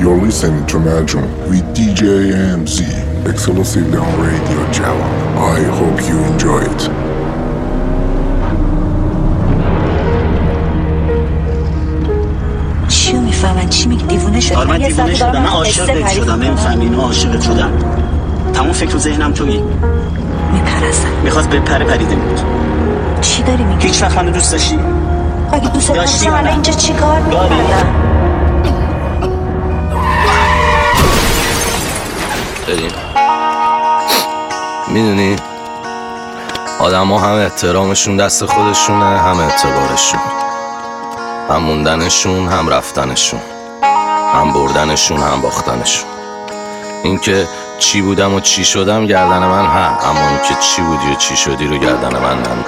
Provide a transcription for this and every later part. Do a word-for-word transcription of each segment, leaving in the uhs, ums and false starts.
You're listening to Najm with D J M Z, exclusively on Radio Java. I hope you enjoy it. چیو میفهمن؟ چی میگی؟ دیوونه شدم؟ آره من دیوونه شدم، من عاشقت شدم، نمیفهمی اینو عاشقت شدم. تمام فکر و ذهنم تویی. میپرستم. میخواست بپره پریده بود. چی داری میگی؟ هیچ وقت منو دوست داشتی؟ اگه دوست داشتم الان اینجا چی کار میکردم؟ بریم. میدونی آدم ها هم احترامشون دست خودشونه، هم اعتبارشون، هم موندنشون هم رفتنشون، هم بردنشون هم باختنشون. این که چی بودم و چی شدم گردن من ها، اما این که چی بودی و چی شدی رو گردن من نم.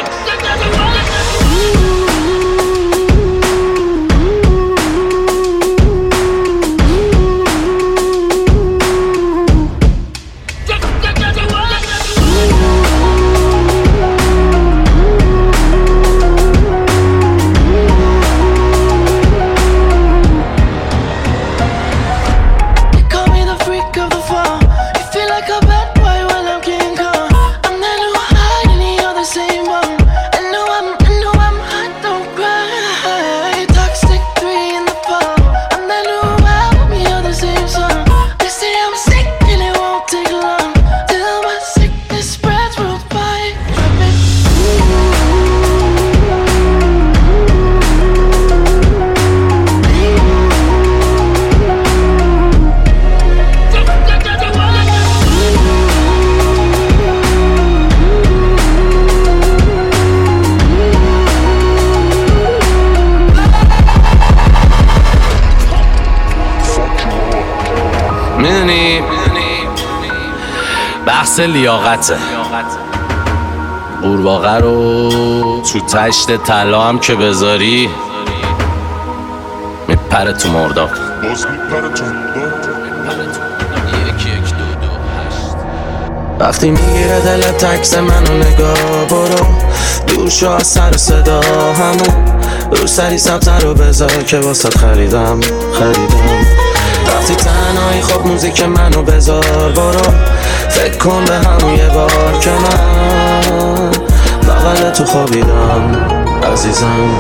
میدونی بحث لیاقته. قورباغه رو تو تشت طلا هم که بذاری میپره تو مرداب. باز میپره تو مرداب. یک یک دو دو هشت. وقتی میگیره دلت تکس منو نگاه برو دور شو از سر و صدا، همون رو سری سبتر رو بذار که واسه خریدم خریدم. وقتی تنهایی خب موزیک منو بذار برو فکر کن به همون یه بار که من بغل تو خوابیدم عزیزم.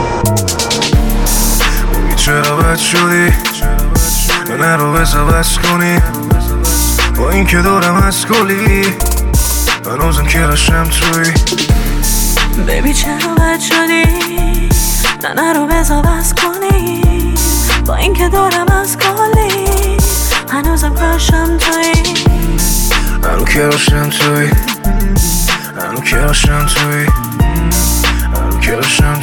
چرا بد شدی من رو بذار بس کنی با این که دارم از کلی هنوزم که رشم توی بیبی چرا بد شدی نه رو بذار بس کنی با این که دارم از کلی هنوزم کراشم توی هنو کراشم توی هنو کراشم توی هنو کراشم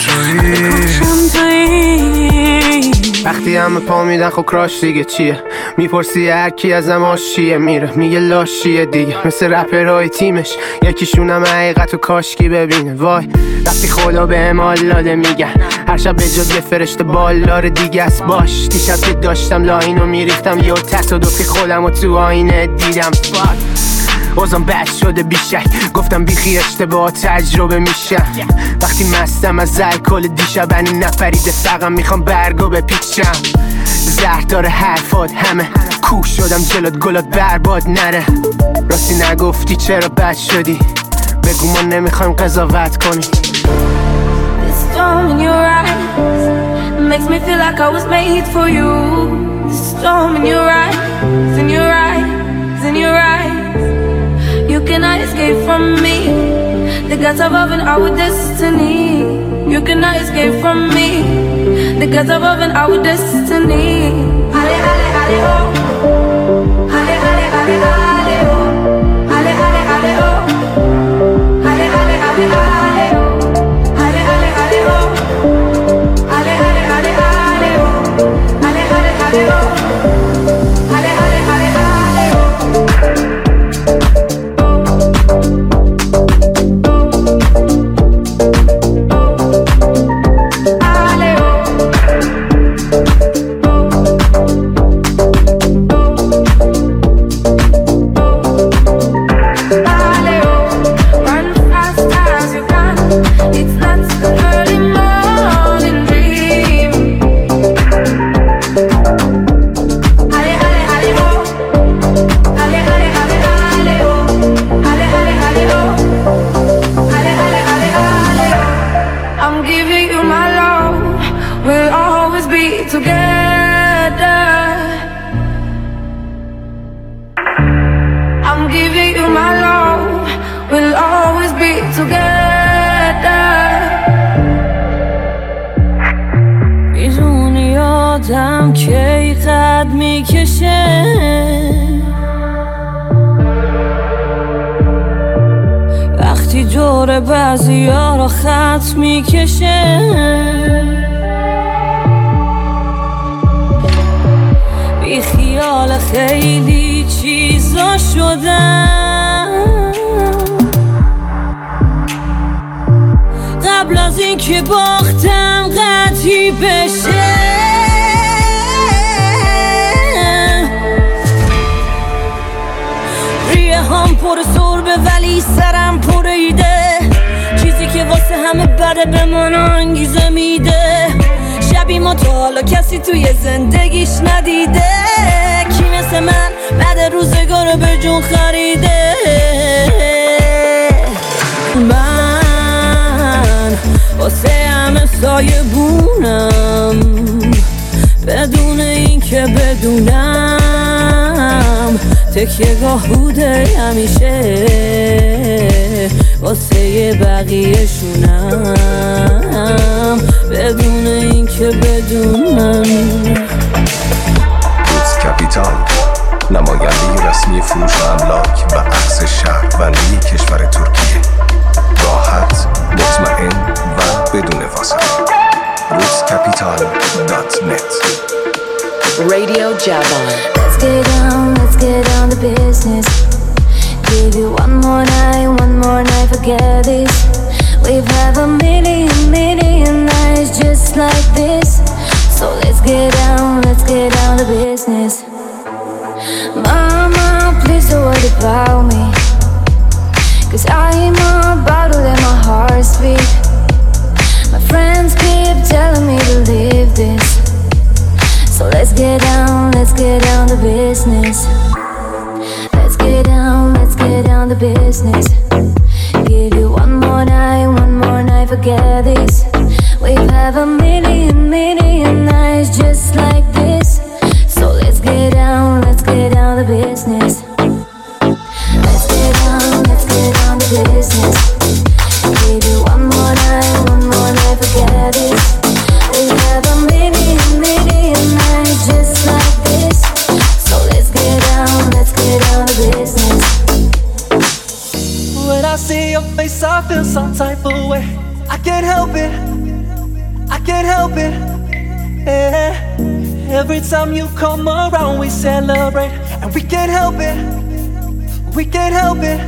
توی. وقتی همه پا میدن خب کراش دیگه چیه؟ میپرسی هر کی ازم آشیه میره میگه لاشیه دیگه، مثل رپرهای تیمش یکیشون هم حقیقت و کاشکی ببینه. وای وقتی خدا به امال داده میگن هر شب به جز یه فرشته بالار دیگه است. باش دیشب که داشتم لاینو میریختم یه تصادفی خودم و تو آینه دیدم. فاک بازم بد شده بیشک گفتم بیخی اشتباه تجربه میشم. وقتی مستم از الکل دیشب انی نپریده فقط میخوام برگو بپیچم. زهر داره حرفات همه کوش شدم جلوت گلات برباد نره. راستی نگفتی چرا بد شدی بگو ما نمیخوایم قضاوت کنی. The storm in your eyes makes me feel like I was made for you. The storm in your eyes, in your eyes, in your eyes. You cannot escape from me. The gods above and our destiny. You cannot escape from me. The gods above and our destiny. Ale ale ale oh. Ale ale ale ale oh. Ale ale ale oh. Ale ale ale ale oh. Ale ale ale oh. Ale ale ale ale oh. Ale ale ale oh. Ale ale ale ale oh. قد میکشه، وقتی دور بعضی ها رو خط میکشه. بی خیال خیلی چیزا شدم قبل از این که باختم قطعی بشه. ریه هم پر سربه ولی سرم پر ایده، چیزی که واسه همه بده به من انگیزه میده. شبی ما تا حالا کسی توی زندگیش ندیده، کی مثل من بعد روزگار به جون خریده. من واسه همه سایه بونم بدون این که بدونم، تکیه گاه بوده همیشه واسه بقیه شونم بدون این که بدونم. روز کپیتال نماینده رسمی فروش املاک و عکس شهروندی کشور ترکیه، راحت، مطمئن و بدون فاصله. روز کپیتال دات نت. Radio Javan. Let's get down, let's get down to business. Give you one more night, one more night, forget this. We've had a million, million nights just like this. So let's get down, let's get down to business. Mama, please don't worry about me, 'cause I'm about to let my heart speak. My friends keep telling me to leave this. So let's get down, let's get down to business. Let's get down, let's get down to business. Give you one more night, one more night, forget this. We've had a million, million nights just like this. So let's get down, let's get down to business. Let's get down, let's get down to business. Give you one more night, one more night, forget this. We've had a million, million nights just like this. So let's get down, let's get down to business. When I see your face I feel some type of way. I can't help it, I can't help it, yeah. Every time you come around we celebrate, and we can't help it, we can't help it.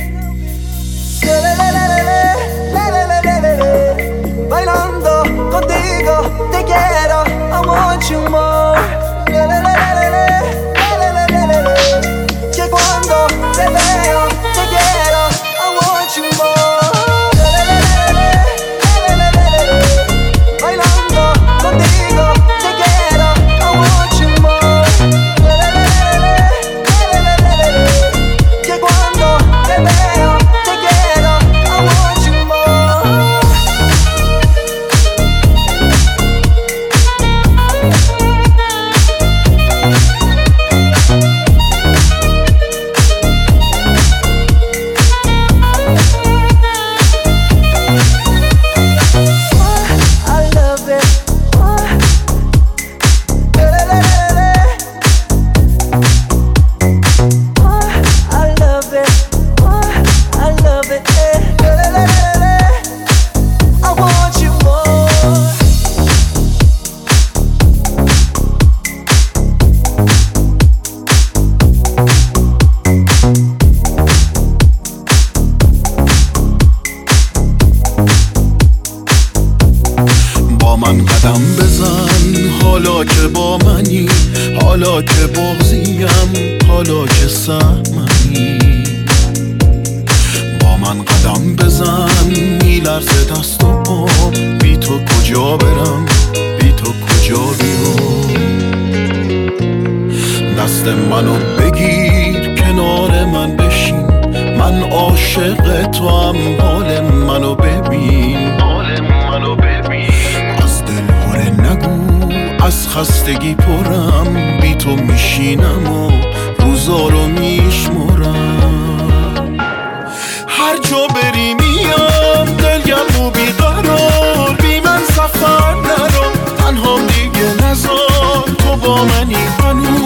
Bailando contigo, te quiero, I want you more. Que cuando te veo, te quiero, I want you more. Bailando contigo, te quiero, I want you more. Que cuando te veo, te quiero, I want you more. حالا که بغضیم، حالا که سهمنی، با من قدم بزن، میلرزه دست و پا، بی تو کجا برم، بی تو کجا بیام. دست منو بگیر، کنار من بشین، من عاشق تو هم، حال منو ببین، حال منو ببین. از دل هره نگو، از خستگی پرم، بی تو میشینم و روزا رو میشمرم. هر جا بری میام، دلگرم و بیقرار، بی من سفر نرو، تنها دیگه نزار، تو با منی هنوز.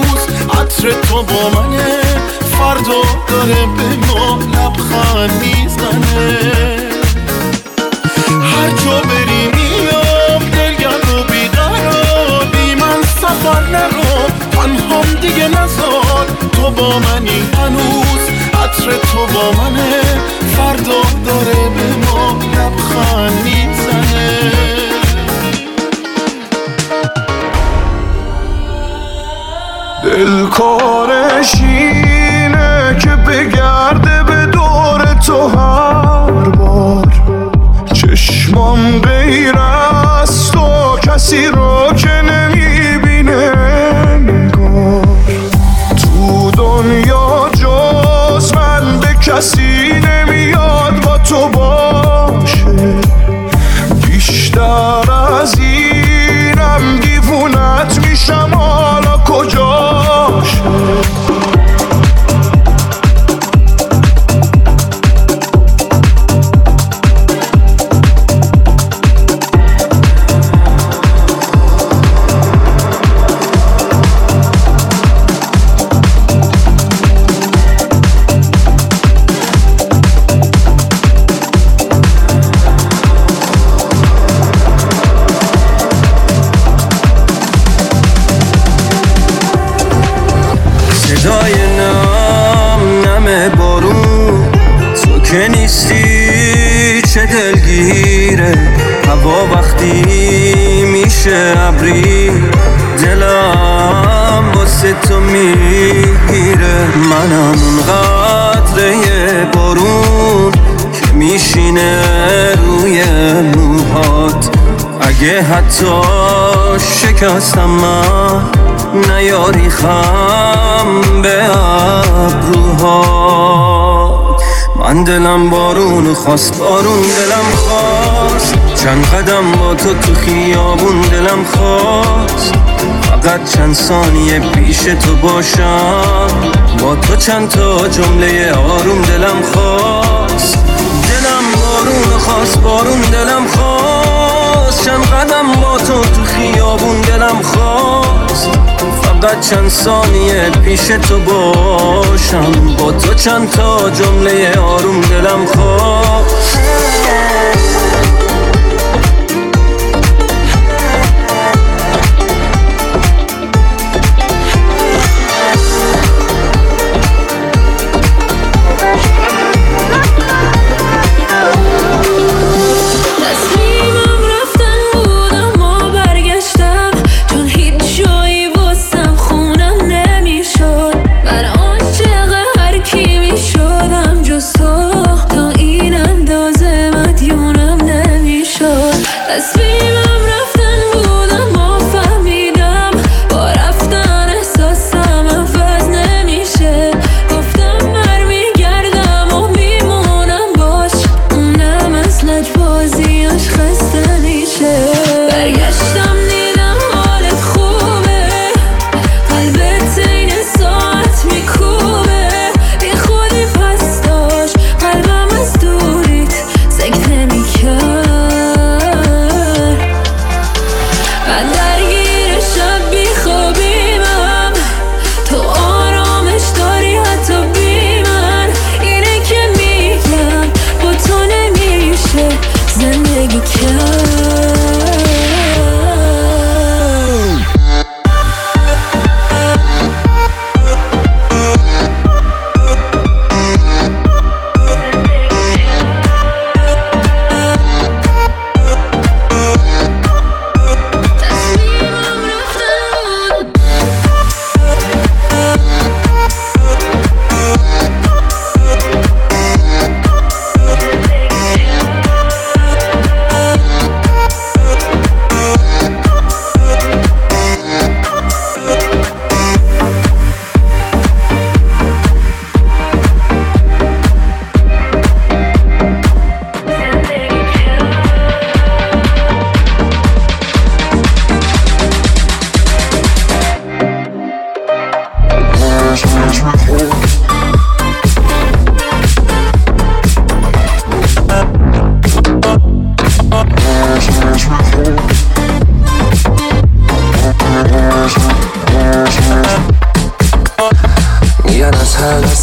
عطر تو با منه، فردا داره به ما لبخند میزنه. هر جا بری میام دلگرد و بیقرار، بی من سفر نرو تنهام دیگه نزار. تو با منی هنوز، عطر تو با منه، فردا داره به ما لبخند میزنه. دل کارش اینه که بگرده به دور تو هر بار، چشمام غیر از تو کسی رو که نمیبینه نگار. تو دنیا جز من به کسی نمیاد با تو باشه، بیشتر از اینم دیوونت میشم حالا کجاشه. صدای نم نم بارون، تو که نیستی چه دلگیره. هوا وقتی میشه ابری، دلم واسه تو میگیره. منم اون قطره بارون که میشینه روی موهات. اگه حتی شکستم من، نیاری خم به ابروهات. من دلم بارون خواست، بارون دلم خواست، چند قدم با تو تو خیابون دلم خواست. فقط چند ثانیه پیش تو باشم، با تو چند تا جمله آروم دلم خواست. دلم بارون خواست، بارون دلم خواست، چند قدم با تو تو خیابون دلم خواست. فقط چند ثانیه پیش تو باشم، با تو چند تا جمله آروم دلم خواست. تا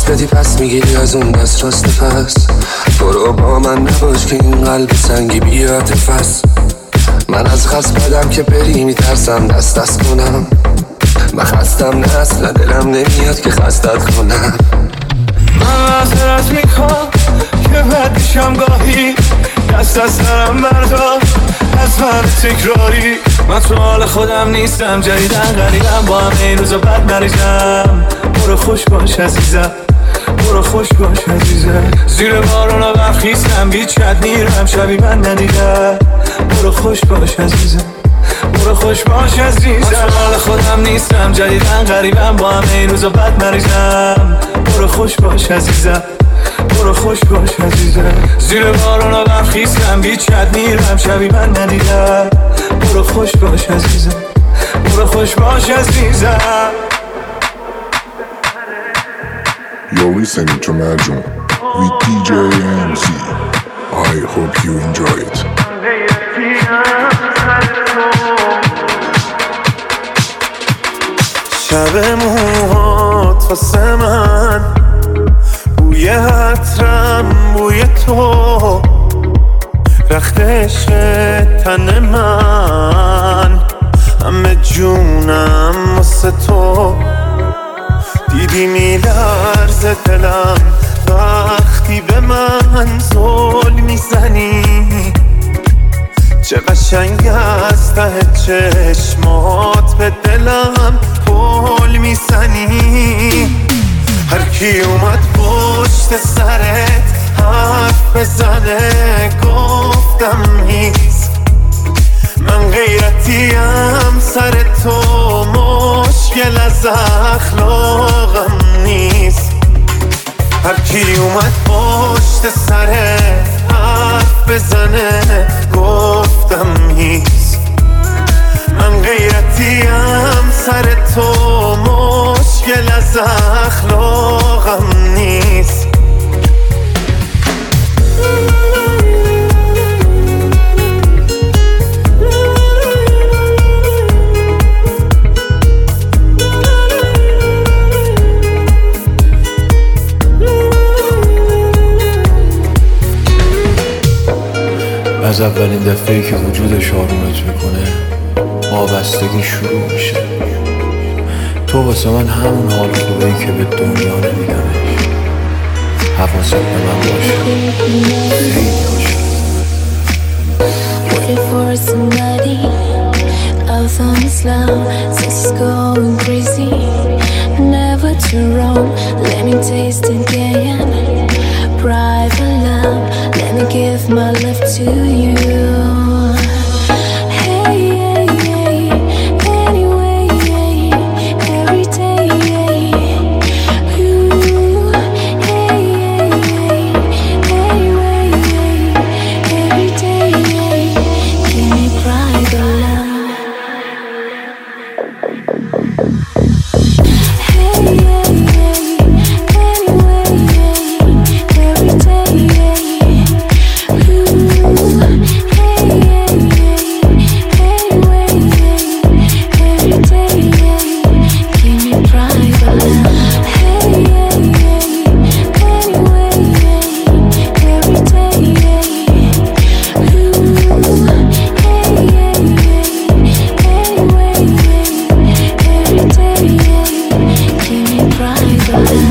دست بدی پس میگیری از اون دست راست پس. برو با من نباش که این قلب سنگی بیاد فس. من از خست بدم که بری میترسم دست دست کنم. من خستم نه اصلا دلم نمیاد که خستت کنم. من معذرت میکنم که بد میشم گاهی. دست از سرم بردار از من تکراری. من تو حال خودم نیستم جدیدن غریبم با هم این روزا بد نریزم. برو خوش باش عزیزم برو خوش باش عزیزم. زیر بارونا برخیستم بیچت میرم شبی من ندیدم. برو خوش باش عزیزم برو خوش باش عزیزم. من تو حال خودم نیستم جدیدن غریبم با هم این روزا بد نریزم. برو خوش باش عزیزم برو خوش باش عزیزم. زیر بارونا برخیستم بیچت میرم شبی من ندیدم. برو خوش باش عزیزم برو خوش باش عزیزم. You're listening to Majum with D J M Z. I hope you enjoy it. شب موهات واسه من بوی عطرم بوی تو. رخت عشق تن من همه جونم واسه تو. دیدی میلرزه دلم وقتی به من زل میزنی. چه قشنگ از ته چشمات به دلم پل میزنی. هر کی اومد پشت سرت حرف بزنه گفتم نیست. من غیرتیم سر تو مشکل از اخلاقم نیست. هر کی اومد پشت سرت حرف بزنه گفتم نیست. من غیرتیم سر تو مشکل از اخلاقم نیست. از اولین دفعه‌ای که وجودش آرومت میکنه وابستگی شروع میشه. تو واسه من همون حال خوبه‌ای که به دنیا نمیدمش. حواست به من باشه خیلی باشه. Looking for somebody out on Islam. This is going crazy. Never too wrong. Let me taste again. Private love. Let me give my love to you. Hey, hey, hey. Anyway, hey. Every day, hey. Ooh. Hey, hey, hey. Anyway, hey. Every day, hey. Give me private love. Hey, hey, hey. Anyway, hey. Every day, hey. Ooh. Hey, hey, hey. Anyway, hey. Every day, hey. Give me private love. Hey, hey, hey. Anyway, hey. Every day, hey. Ooh. Hey, hey, hey. Anyway, hey. Every day, hey. Give me private love.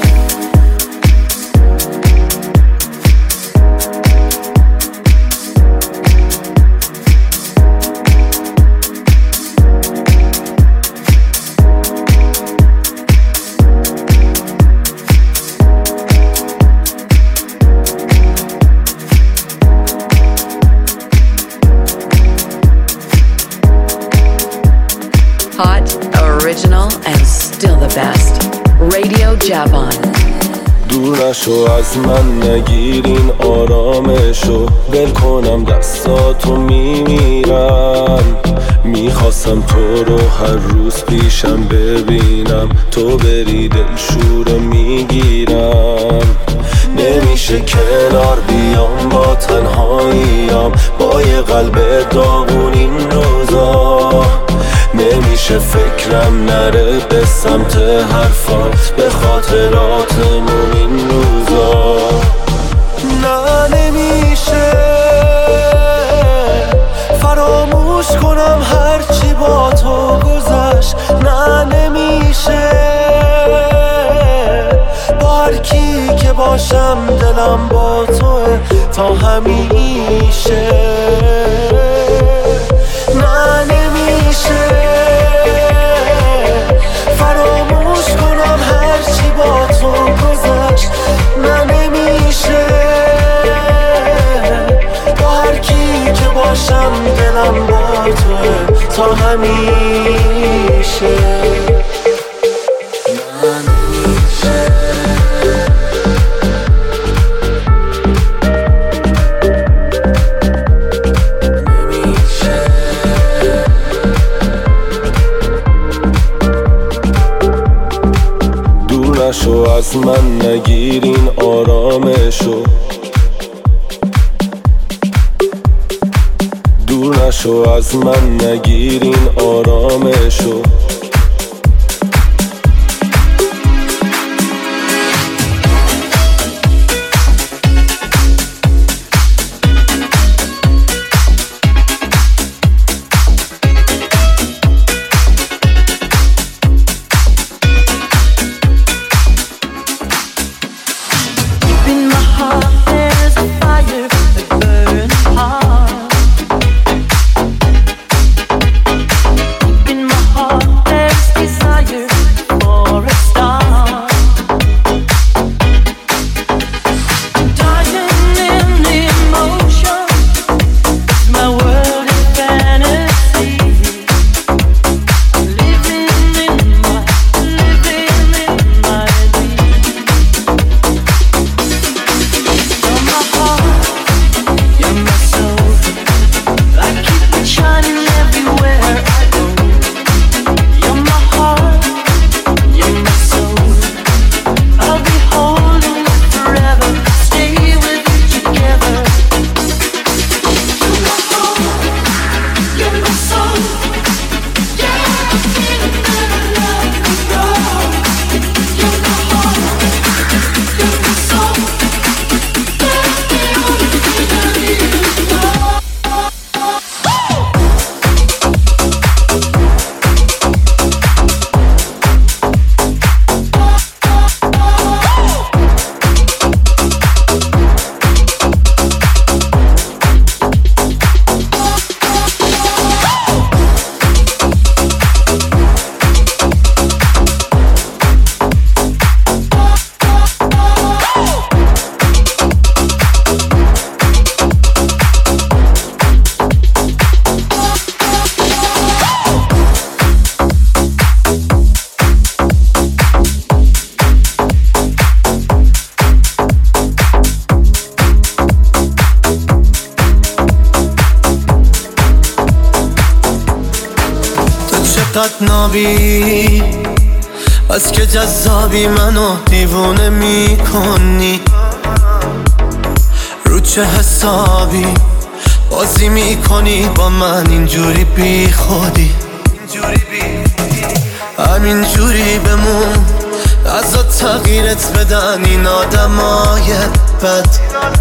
Hot, original, and still the best. Radio Javon. دور نشو از من نگیر این آرامشو. ول کنم دستاتو میمیرم. میخواستم تو رو هر روز پیشم ببینم. تو بری دلشورو میگیرم. نمیشه کنار بیام با تنهاییم. با یه قلب داغون این روزا. نمیشه باشه فکرم نره به سمت حرفات، به خاطراتمون این روزا. نه نمیشه فراموش کنم هرچی با تو گذشت، نه نمیشه با هر کی که باشم دلم با توه تا همیشه. نه نمیشه فراموش کنم هرچی با تو گذشت، نه نمیشه با هر کی که باشم دلم با توه تا همیشه. نشو از من نگیرین آرامشو، دور نشو از من نگیرین آرامشو. نابی از که جذابی منو دیوونه میکنی، رو چه حسابی بازی میکنی با من اینجوری بی خودی، همینجوری بمون ازا تغییرت بدن این آدمای بد،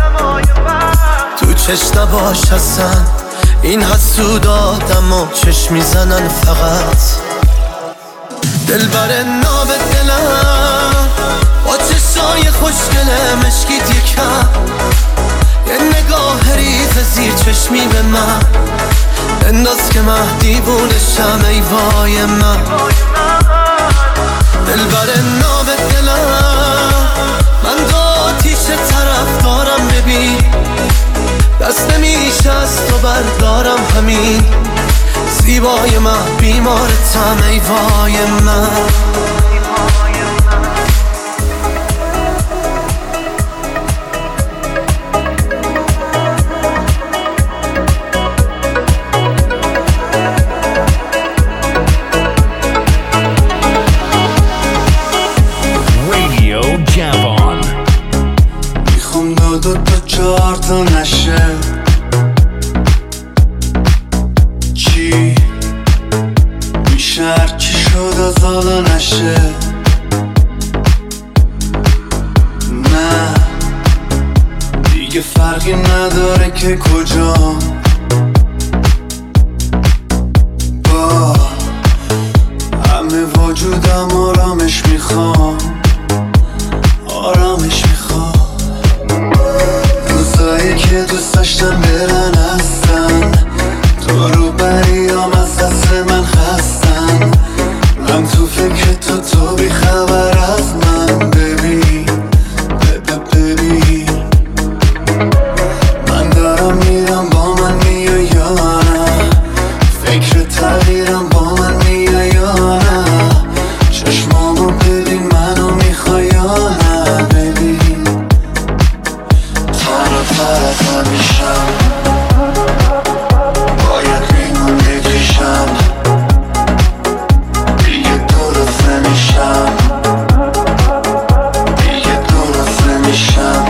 تو چشم نباش اصلا این حسود آدم و چشم میزنن فقط. دلبر ناب دلم با چشای خوشگله مشکیت یکم، یه نگاه ریز زیر چشمی به من انداز که من دیوونشم ای وای من. دلبر ناب دلم من دو آتیش طرف دارم ببین، دست نمیشه از تو بردارم همین، زیبای من بیمارتم ای وای من. Radio Javon. میخوام دو دو تا چهار تا نشه، چی میشه میشه هرچی شد از حالا نشه. نه دیگه فرقی نداره که کجا، با همه وجودم آرامش میخوام، آرامش میخوام. روزایی که دوست داشتم برن هستن، تو رو بریام از دست من خستن. من تو فکر تو، تو بی خبر از من. ببین ببین من دارم میرم، با من میای یا نه؟ فکر تغییرم، با من میای یا نه؟ چشمامو ببین، منو میخوای یا نه؟ ببین تر و تر از همیشم، باید لیمون بکشم، دیگه درست نمیشم، دیگه درست نمیشم.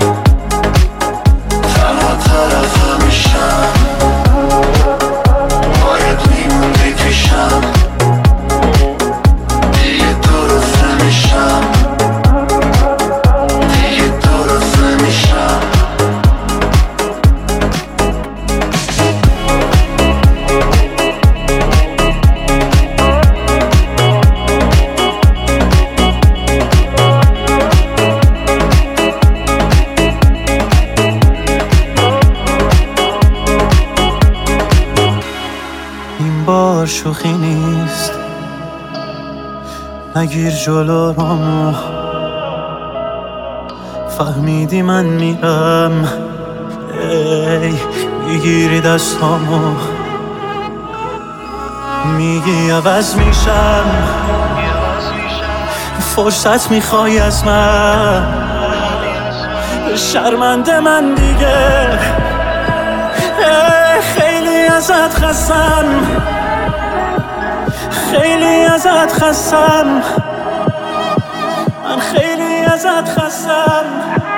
تر و تر از همیشم، باید لیمون بکشم، دیگه درست نمیشم، دیگه درست نمیشم. این بار شوخی نیست، نگیر جلو رامو. فهمیدی من میرم، ای میگیری دستامو، میگی عوض میشم، فرصت میخوای از من. شرمنده من دیگه، ای خیلی ازت خستم، خیلی ازت خستم، من خیلی ازت خستم.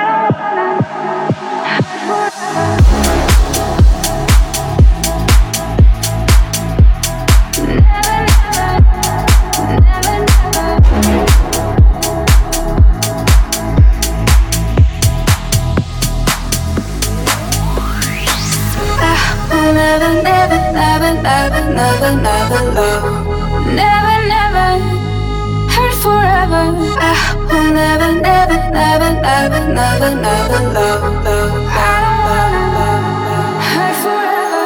Never, never, never, never, never, never love. Never, never hurt forever. I will never, never, never, never, never, never love, love. I don't wanna love, love. Hurt forever.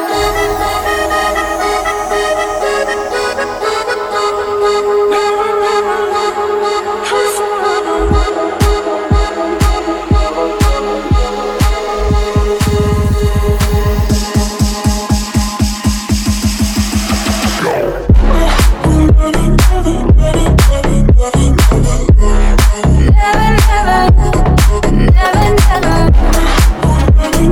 Never, never, never, never.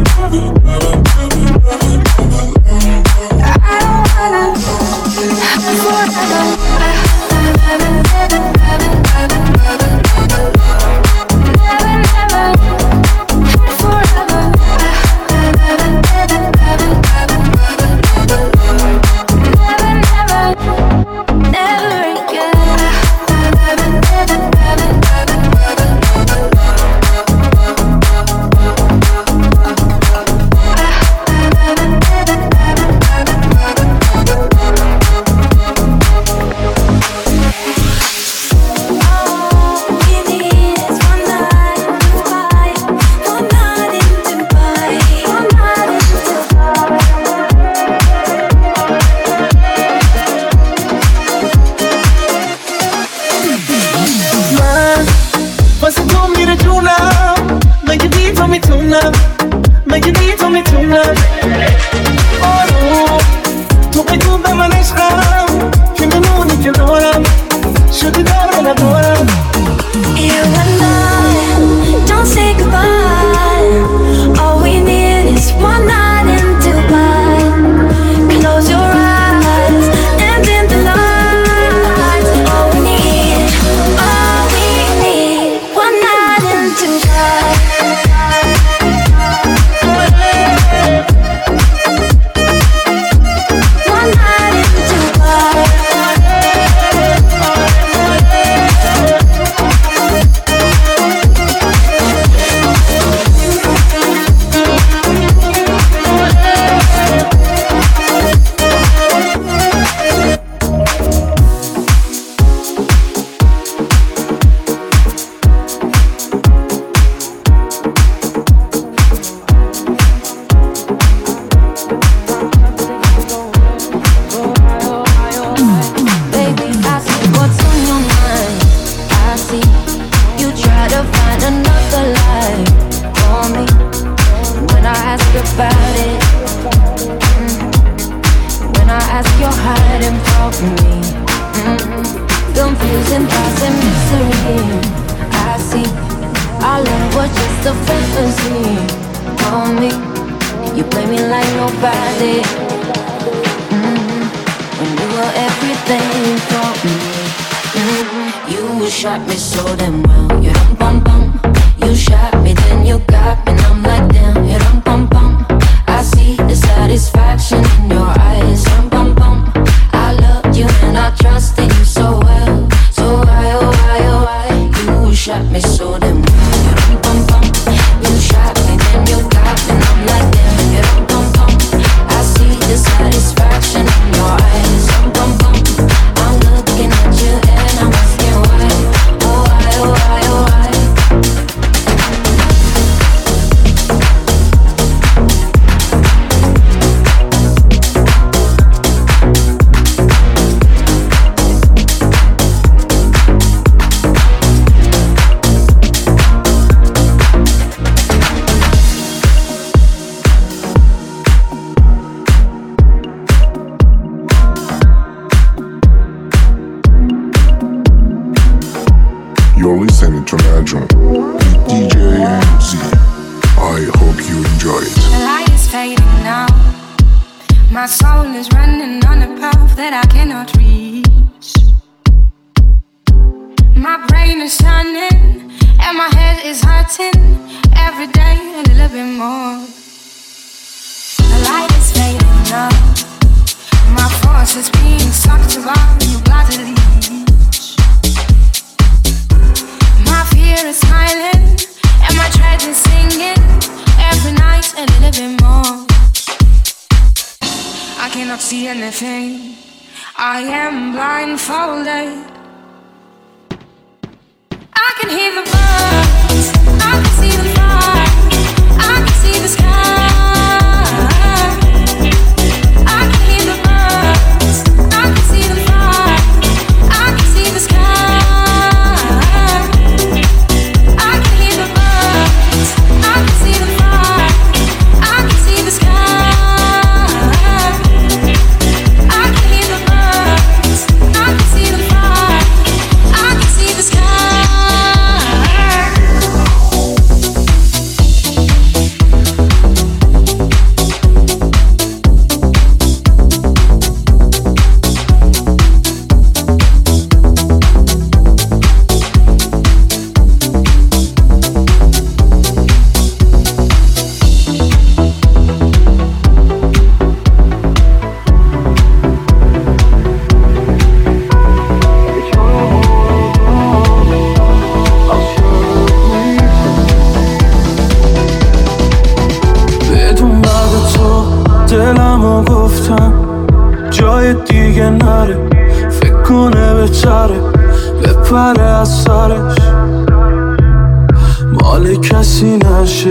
about it. Mm-hmm. When I ask, you're hiding from me. Mm-hmm. Confusing thoughts and misery. I see our love was just a fantasy. On me, you play me like nobody. Mm-hmm. When you were everything for me. Mm-hmm. You shot me so damn well. You dum bum bum. You shot me, then you got me, and I'm like damn. You dum bum bum. I see the satisfaction in your eyes. Dum bum bum. I loved you and I trusted you so well. So why, oh why, oh why? You shot me so damn well. You dum bum bum. You shot me, then you got me, and I'm like damn. You dum bum bum. I see the satisfaction in your eyes. Dum bum bum. I'm looking at you and I'm asking why. Oh why, oh why, oh why? You're listening to Magic with D J M Z. I hope you enjoy it. The light is fading now. My soul is running on a path that I cannot reach. My brain is shining and my head is hurting. Every day a little bit more. The light is fading now. My force is being sucked around you bloodily. My fear is smiling and my dread is singing. Every night a little bit more. I cannot see anything. I am blindfolded. I can hear the birds. I can see the fire. I can see the sky. I can hear the birds. I can see the fire. I can see the sky. دلمو گفتم جای دیگه نره، فکر کنه بهتره بپره از سرش، مال کسی نشه.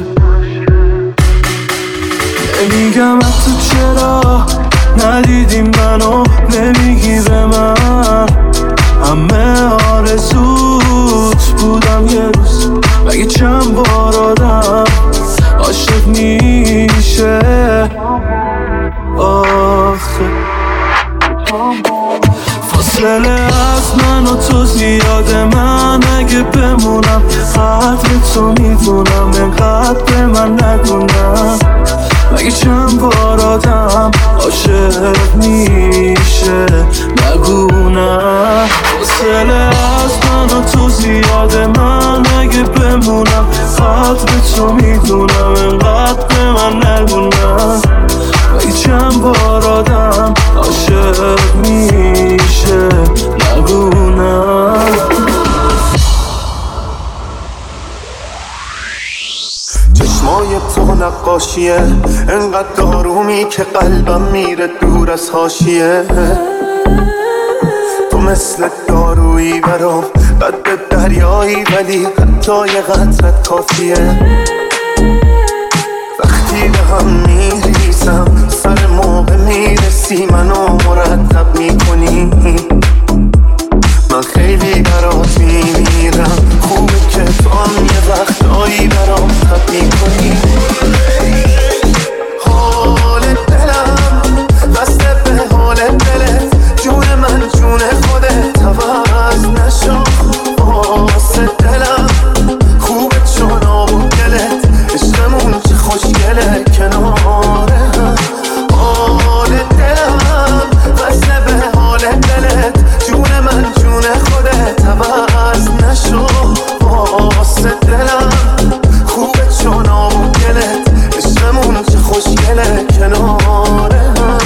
نمیگم تو چرا ندیدی منو، نمیگی به من همه آرزوت بودم یه روز، مگه چند بار آدم عاشق میشه آخه. فاصله از من و تو زیاده، من اگه بمونم قدر تو میدونم، اینقدر به من نگونم، مگه چند بار آدم عاشق میشه نگونم. فاصله از من و تو زیاده، من اگه بمونم قدر تو میدونم، اینقدر به من نگونم، مگه چند بار آدم عاشق میشه نگونم. چشمای تو نقاشیه، انقدر آرومی که قلبم میره دور از حاشیه. تو مثل دارویی برام، قد دریایی ولی حتی یه قطرت کافیه. وقتی به هم میریزم سر موقع میرسی، منو مرتب میکنی، من خیلی برات میمیرم. خوبه که تو هم یه وقتایی برام تب میکنی. کنار هم.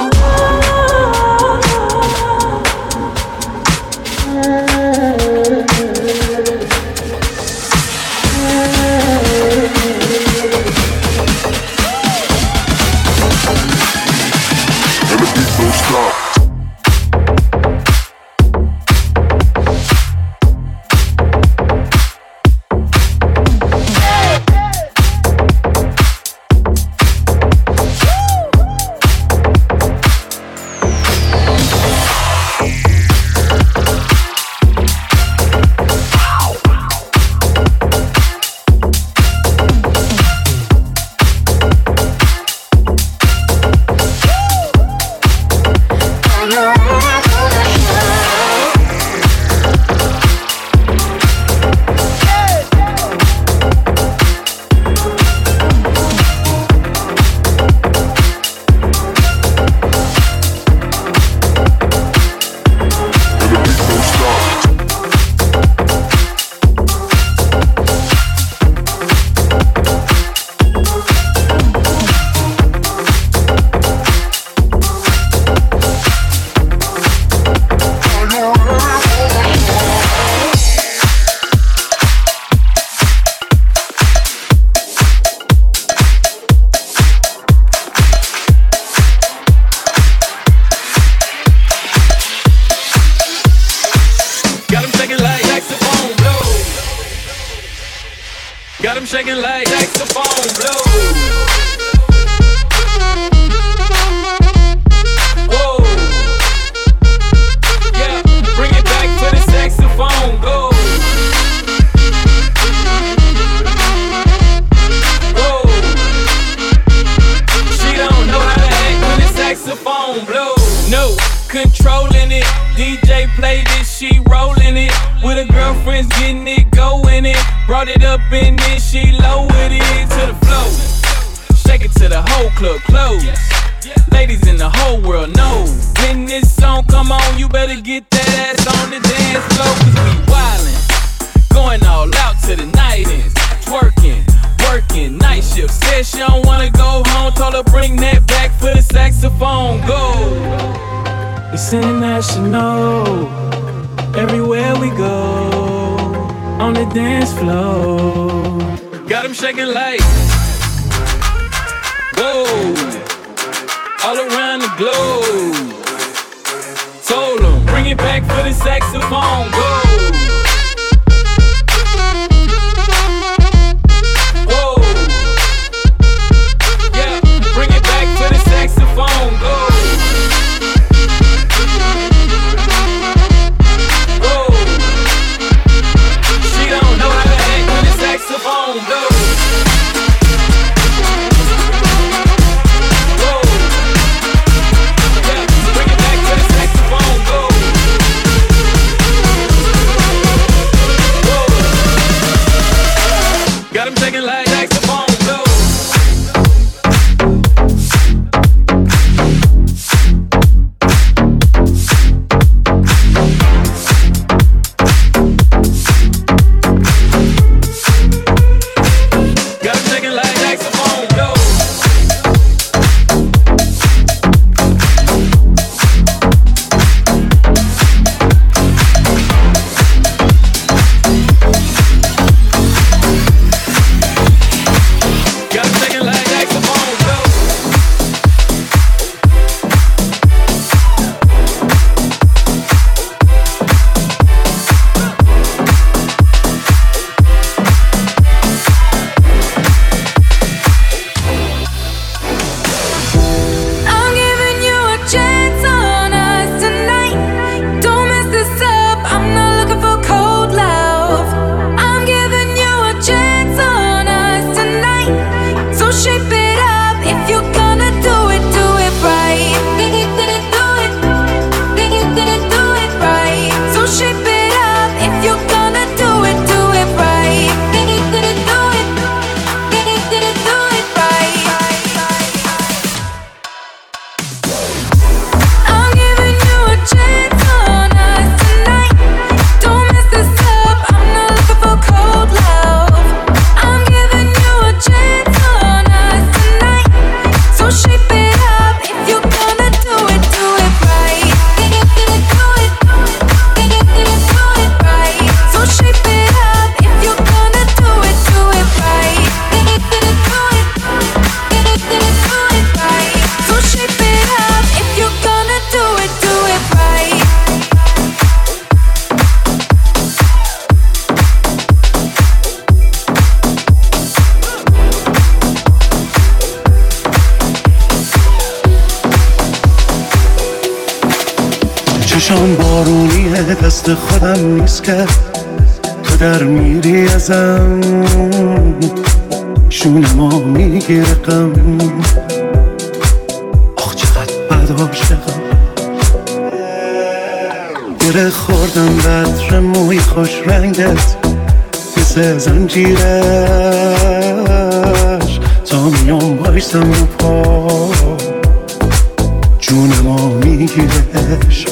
Got him shaking like saxophone blow. Whoa. Yeah, bring it back for the saxophone go. Whoa. She don't know how to act when the saxophone blow. No, controlling it. D J played it, she rolling it. With her girlfriends getting it, going it. Brought it up and then she lowered it to the floor. Shake it to the whole club close. Ladies in the whole world know. When this song come on, you better get that ass on the dance floor. Cause we wildin', going all out to the night ends. Twerking, working, night shift. Said she don't wanna go home, told her bring that back for the saxophone go. It's international, everywhere we go, on the dance floor. Got him shaking like, whoa, all around the globe. Told him, bring it back for the saxophone, go. Whoa, yeah, bring it back for the saxophone, go. Saxophone go. Whoa. Yeah, bring it back to the saxophone go. Whoa. Got him shaking like saxophone go. چشام بارونیه دست خودم نیست که تو در میری ازم شونه ما میگیره غم آخ چقدر بد عاشقم گره خوردم بطر موی خوش رنگت مثل زنجیرش تا میام بایستم رو پا جون ما میگیره عشق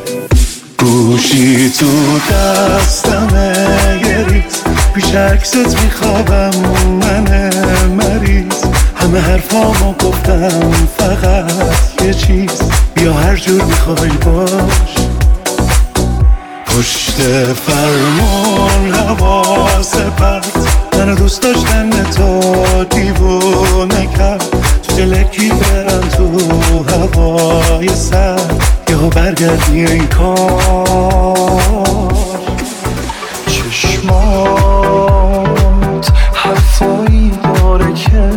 گوشی تو دستمه یه ریز پیش عکست میخوابم من مریض همه حرفامو گفتم فقط یه چیز بیا هر جور میخوای باش پشت فرمون حواس پرت منو دوست داشتن تو دیوونه کرد تو دلکی برم تو هوای سر یهو برگردی این کار چشمات حرفایی داره که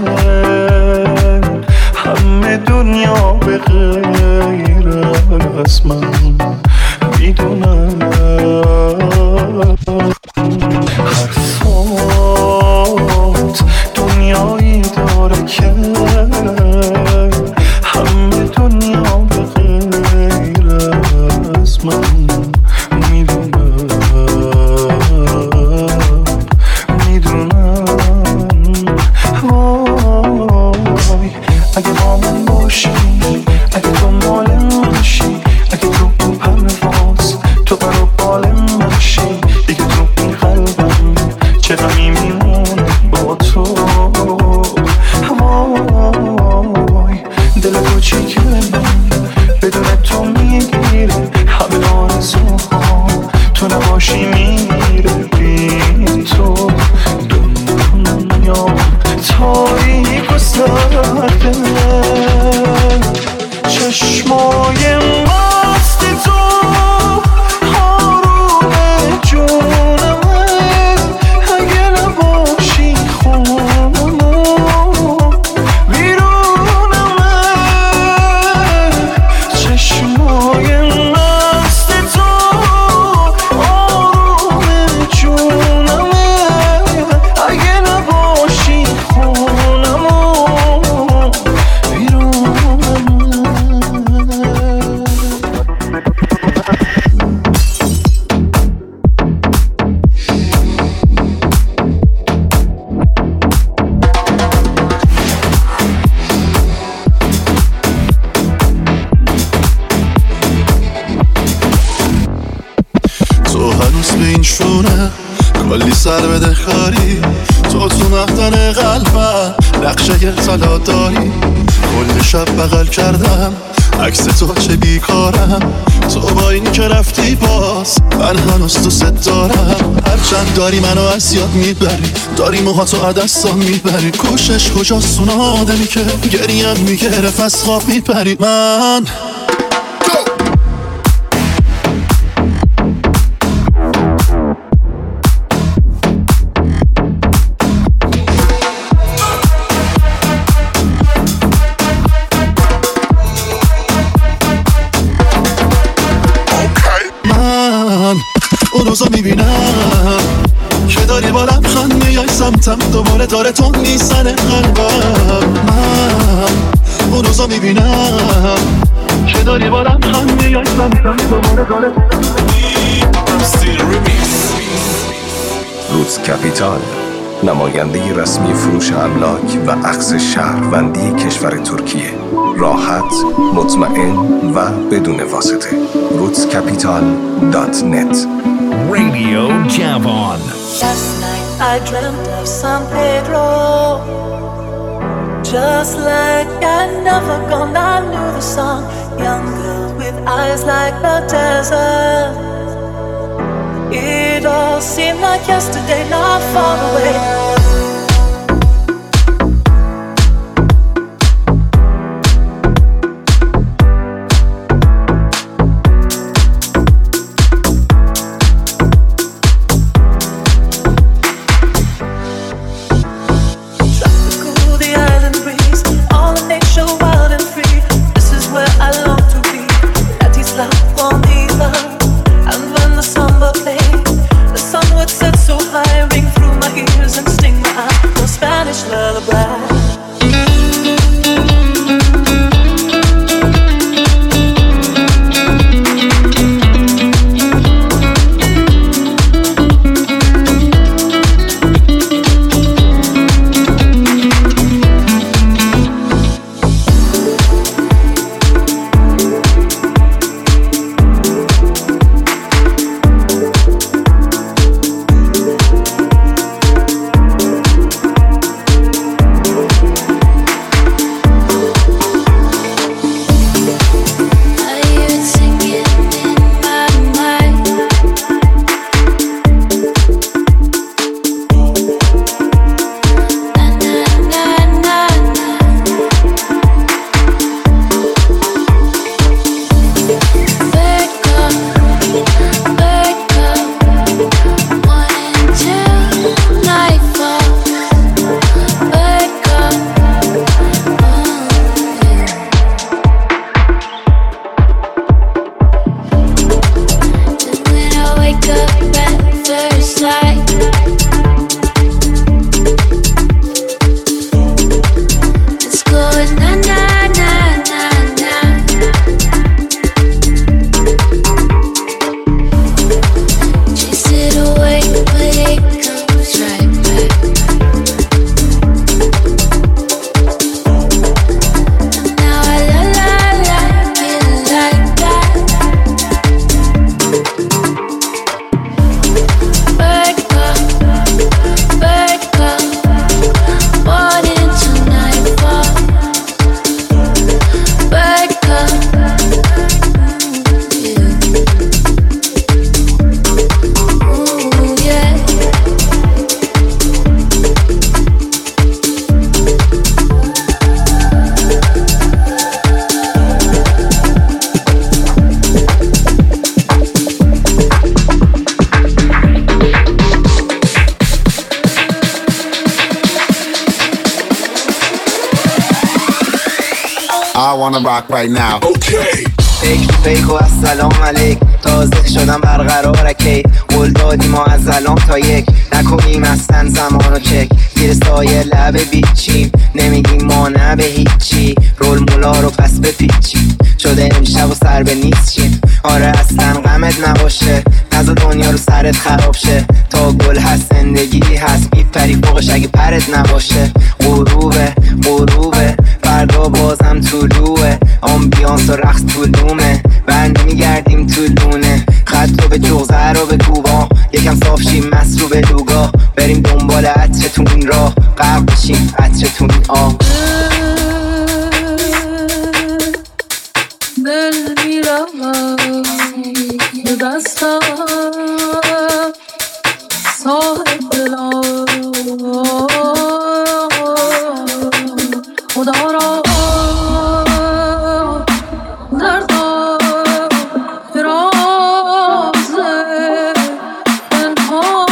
همه دنیا به غیر از من میدونم حرفات دنیایی داره که همه دنیا به غیر از من میدونم میدونم وای اگه با من باشی اگه تو مالم باشی اگه تو تو پرواز تو برو بالم باشی دیگه تو این قلبم چه غمی میمونه با تو وای دل کوچیک من بدون تو میگیره همه آرزوها تو نباشی میره بی تو دنیا تاریک و سرده چشمای مست تو آروم جونمه اگه نباشی خونمه بیرونمه چشمای مست تو آروم جونمه اگه نباشی خونمه تو هنوز به این شونه کلی سر بده خاری تو تو مقدن قلبم نقشه طلا داری کل شب بغل کردم عکس تو چه بیکارم تو با این که رفتی باز من هنوز تو ست دارم هرچند داری منو از یاد میبری داری موهاتو عدستا میبری کوشش کجاست اون آدمی که گریم میگرف از خواب میپری من اون روزا میبینم که داری با لبخند میای سمتم دوباره داره تو میزنه قلبم من اون روزا میبینم که داری با لبخند میای سمتم دوباره داره روز کپیتال نماینده رسمی فروش املاک و اخذ شهروندی کشور ترکیه راحت، مطمئن و بدون واسطه روز کپیتال دات نت Radio Javon. Last night I dreamt of San Pedro. Just like I'd never gone, I knew the song. Young girl with eyes like the desert. It all seemed like yesterday, not far away. Wild and free, this is where I long to be. That is love on these love. I wanna rock right now. Okay. فکر فیک و السلام علیک تازه شدم برقرارکی قول دادیم ما از الان تا یک نکنیم اصلا زمانو چک زیر سایه لب بیچیم نمیگیم ما نه به هیچی رول مولا رو پس به پیچی شده امشب و سر به نیست چیم آره اصلا غمت نباشه نزا دنیا رو سرت خراب شه تا گل هست زندگی هست میپری فوقش اگه پرت نباشه غروبه غروبه فردا بازم طلوعه آمبیانس و رقص طولومه بند میگردیم طولونه خط رو به جغزه رو به کوبا یکم صاف شیم مست رو به لوگا بریم دنبال عطرتون را غرق بشیم عطرتون آه دل میرم به دستم صاحب دلم خدا را دردم رازه انها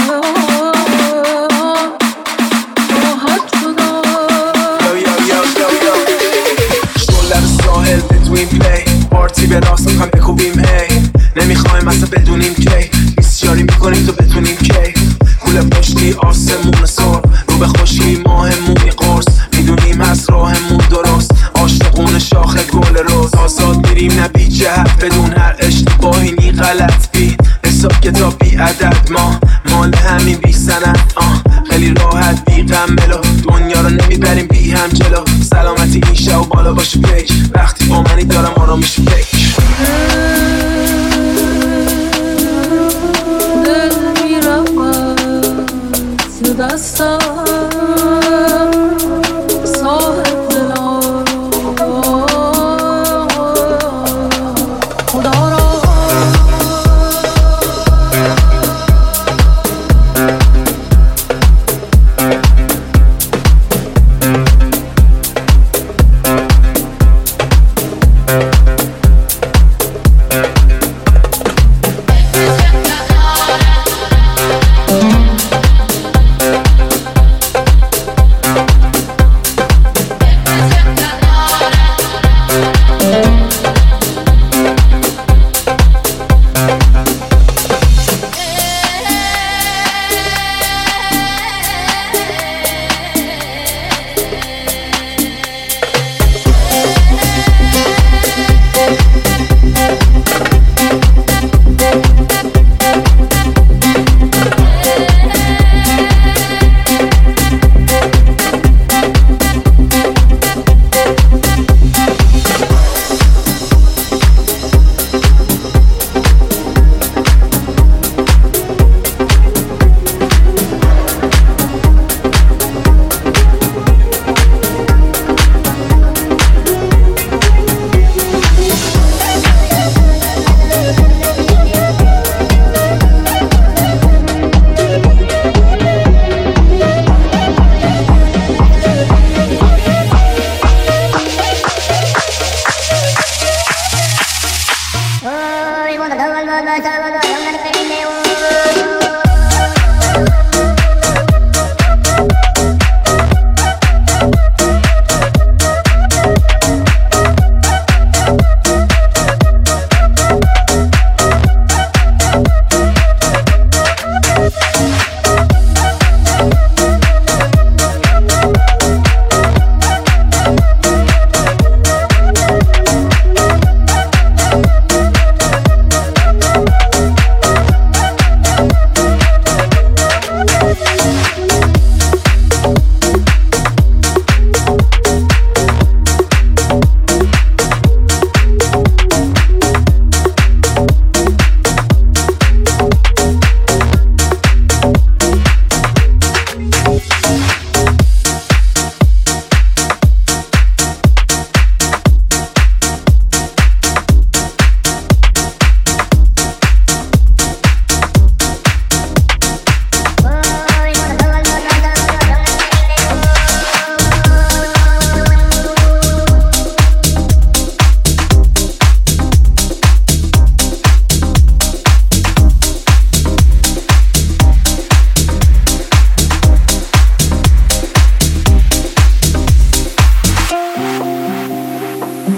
راحت شدم یو یو یو یو یو شلر ساحل بتوین پلی پارتی به راست میخوایم بکوبیم هی نمیخوایم اصلا بدونیم کی بیسیاری میکنیم تو بتونیم کی کوله پشتی آسمون سر رو به خوشی ماهمونی قرص میدونیم هست راهمون درست عاشقون شاخه گل روز آزاد میریم نه بی جهت بدون هر اشتباهی نی غلط بی حساب کتاب بی عدد ما مال همین بی سند آه خیلی راحت بی غم ملو دنیا رو نمیبریم بی هم جلو سلامتی این شو بالا باشه پیک وقتی با منی دارم آرامش پیک دل میرود زیر دستم صاحب دلم خدا را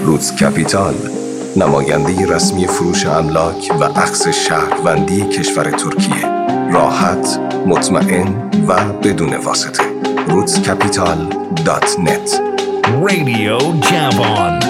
روتس کپیتال، نماینده رسمی فروش املاک و اخذ شهروندی کشور ترکیه. راحت، مطمئن و بدون واسطه. روتس کپیتال دات نت. رادیو جوان.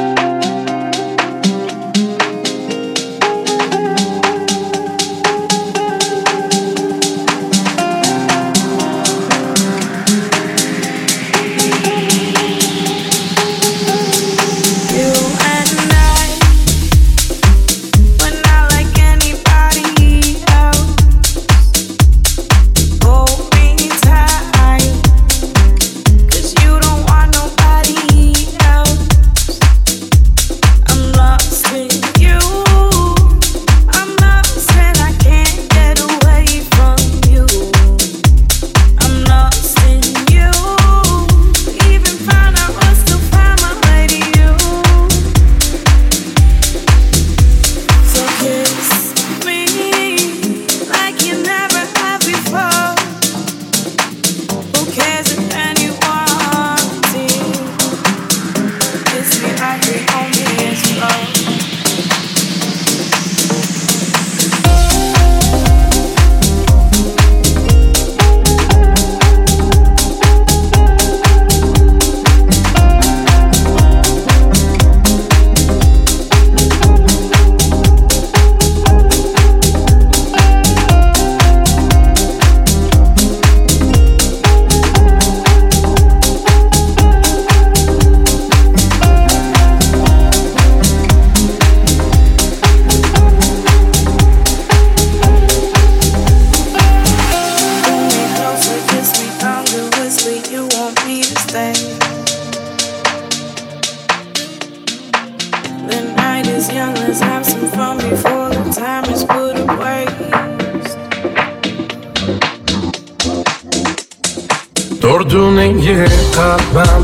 دردونه قلبم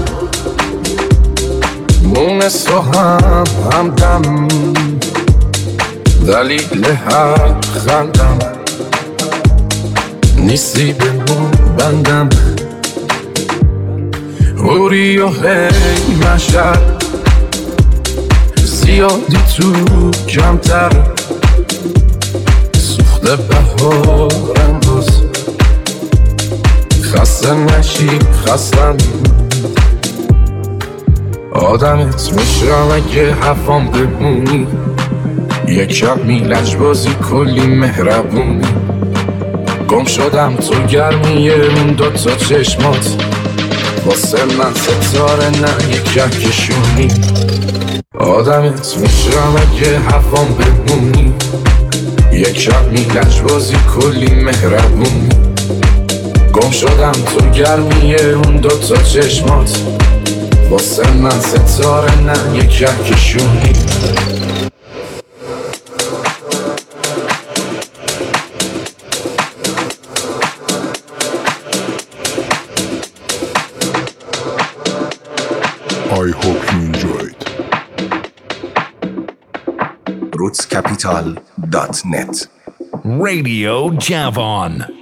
مونس رو هم همدم، دلیل هر خندم نیستی به مون بندم. اوری و هی مشهد زیادی تو کمتر، سوخته بهارم باز خسته نشی خستم. آدمت میشم اگه حفام بمونی، یک کمی لجبازی کلی مهربونی. گم شدم تو گرمیه اون دوتا چشمات، واسه من ستاره نه یک کهکشونی. آدمت میشم اگه حفام بمونی، یک کمی لجبازی کلی مهربونی. گم شدم تو گرمیه اون دوتا چشمات، واسه من ستاره نه یک کهکشونی. I hope you enjoyed. روتس کپیتال دات نت. رادیو جوان.